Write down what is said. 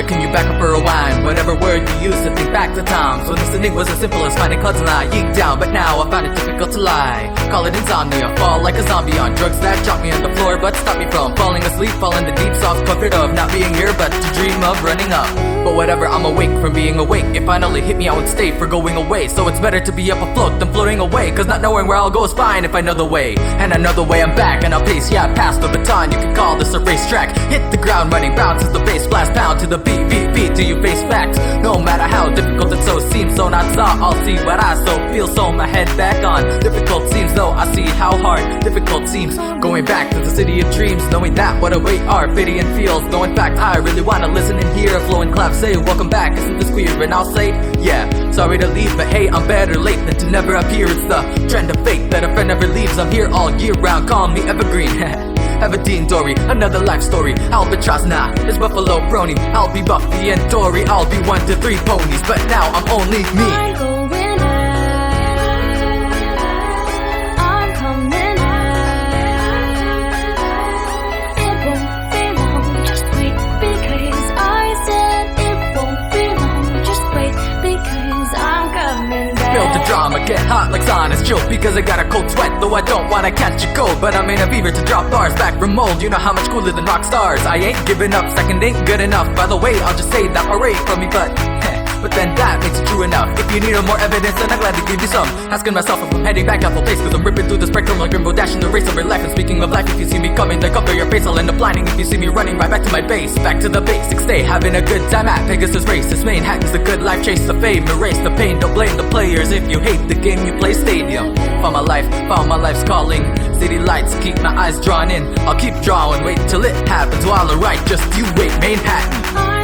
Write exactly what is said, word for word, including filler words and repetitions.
can you back up or rewind? Whatever word you used to think back to times when listening was as simple as finding clouds and lying down. But now I found it difficult to lie. Call it insomnia, fall like a zombie on drugs that drop me on the floor but stop me from falling asleep. Fall in the deep soft comfort of not being here but to dream of running up. But whatever, I'm awake from being awake. It finally hit me, I would stay for going away. So it's better to be up afloat than floating away, cause not knowing where I'll go is fine if I know the way. And I know the way, I'm back and I'll pace, yeah, pass the baton. You can call this a racetrack. Hit the ground running, bounces the bass, blast pound to the beat, beat, beat till you face facts. No matter how difficult it so seems, so not saw, I'll see what I so feel. So my head back on. Difficult seems though I see how hard difficult seems. Going back to the city of dreams, knowing that what await are fitting and feels. Though in fact I really wanna listen and hear a flowing clap say welcome back, isn't this queer? And I'll say yeah, sorry to leave but hey, I'm better late than to never appear. It's the trend of fate that a friend never leaves. I'm here all year round, call me evergreen. Everdeen Dory, another life story. Albatross, nah, it's Buffalo Brony. I'll be Buffy and Dory, I'll be one to three ponies. But now I'm only me. I'm going out, I'm coming out. It won't be long, just wait, because I said it won't be long. Just wait, because I'm coming back. Build the drama, get hot like Sauna's chill, because I got a cold sweat. Though I don't wanna catch a cold, but I'm in a fever to drop bars back from mold. You know how much cooler than rock stars. I ain't giving up, second ain't good enough. By the way, I'll just say that my rate from me, but but then that makes it true enough. If you need more evidence, then I'm glad to give you some. Asking myself if I'm heading back out the place, cause I'm ripping through the spectrum like Rainbow Dash in the race over life. And speaking of life, if you see me coming, then cover your face. I'll end up blinding if you see me running right back to my base. Back to the basics, stay having a good time at Pegasus Race. This Manhattan's the good life, chase the fame, erase the pain. Don't blame the players if you hate the game you play. Stadium, found my life, found my life's calling. City lights keep my eyes drawn in. I'll keep drawing, wait till it happens while I write. Just you wait, Manhattan.